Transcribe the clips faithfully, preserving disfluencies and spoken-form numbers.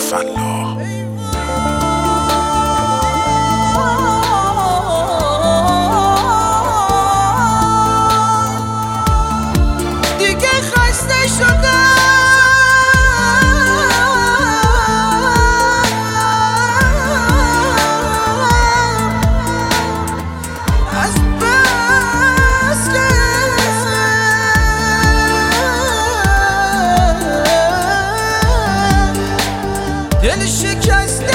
فلاح. دیگه خسته شدم از بس که دل شکسته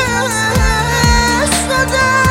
شدم.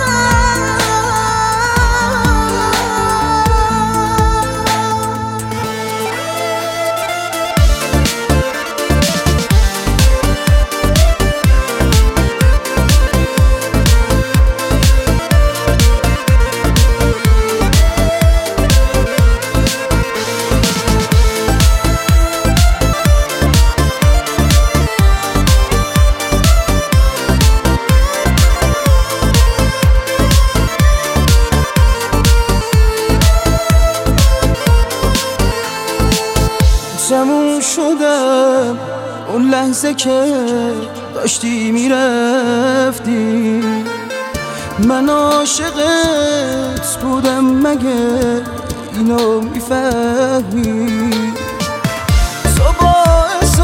تموم شدم اون لحظه که داشتی میرفتی، من عاشقت بودم مگه اینو میفهمی؟ تو باعث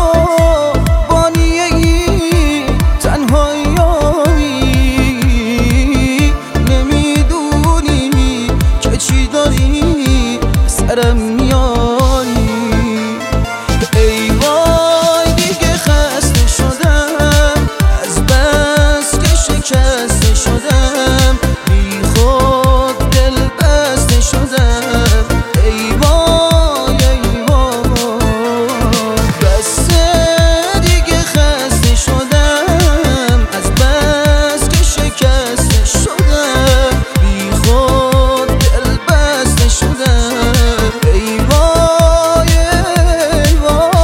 بانیه‌ای تنهایی، نمیدونی که چی داری سرم میاری. ای وای دیگه خسته شدم از بس که شکسته شدم، بی خود دل بسته شدم. ای وای ای وای بسه دیگه خسته شدم از بس که شکسته شدم، بی خود دل بسته شدم. ای وای ای وای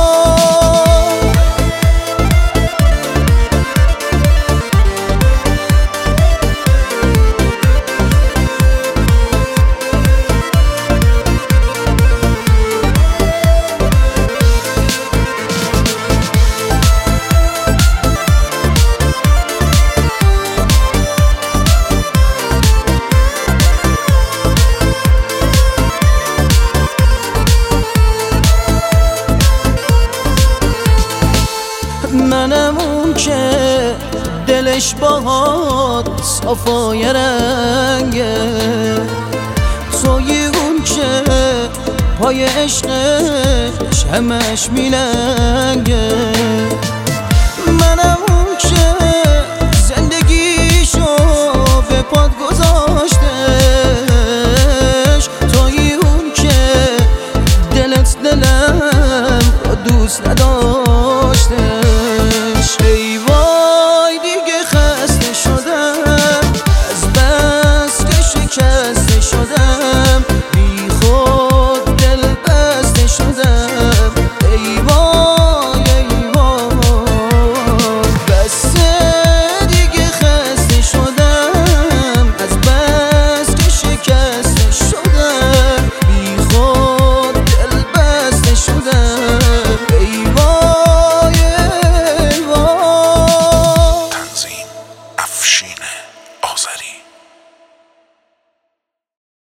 منم اون که دلش باهات صفای رنگه، توی اون که پای عشقش همش میلنگه. منم اون که زندگیشو به پات گذاشته،